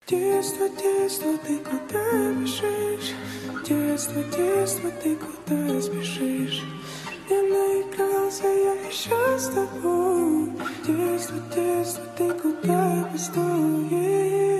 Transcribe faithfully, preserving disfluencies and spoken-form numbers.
Детство, детство, ты куда бежишь? Детство, детство, ты куда спешишь? Я наигрался, я еще с тобой. Детство, детство, ты куда пустуешь?